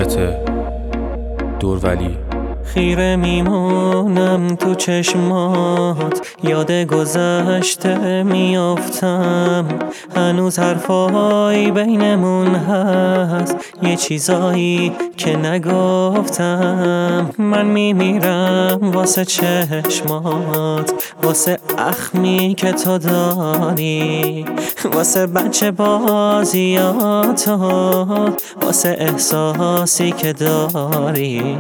روایت دورولی. خیره میمونم تو چشمات، یاد گذشته میافتم. هنوز حرفایی بینمون هست، یه چیزایی که نگفتم. من میمیرم واسه چشمات، واسه اخمی که تو داری، واسه بچه بازیاتو، واسه احساسی که داری.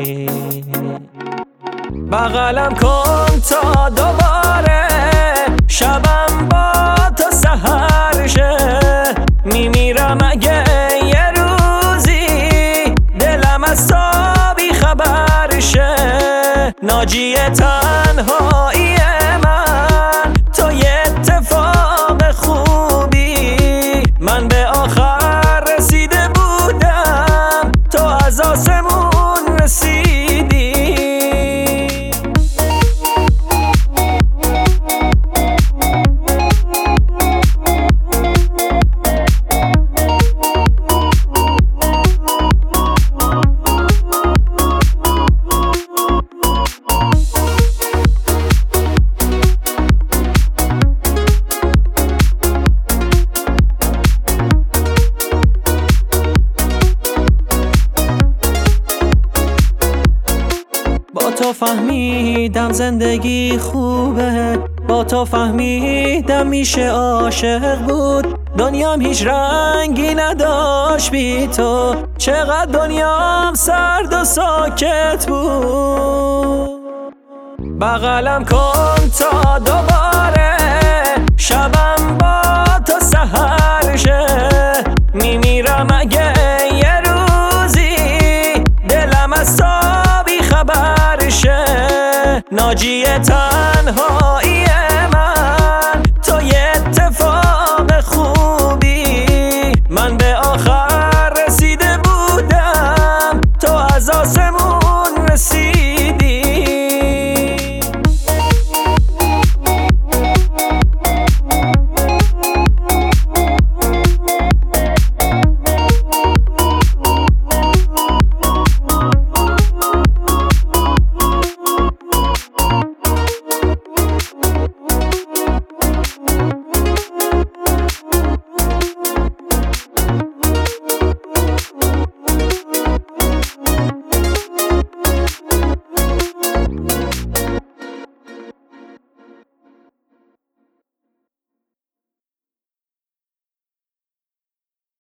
بغلم کن تا دوباره شبم با تو سحر شه. میمیرم اگه یه روزی دلم از تو بی خبر شه. ناجی تنهایی من تو یه اتفاق خوبی. من به آخر رسیده بودم، تو از آسمون رسیدی. با تو فهمیدم زندگی خوبه، با تو فهمیدم میشه عاشق بود. دنیام هیچ رنگی نداشت بی تو، چقدر دنیام سرد و ساکت بود. بغلم کن تا دوباره شبم با تو سحر شه. میمیرم اگه یه روزی دلم از تو بی خبر شه. ناجی تنهایی من تو یه اتفاق خوبی. من به آخر رسیده بودم، تو از آسمون رسیدی.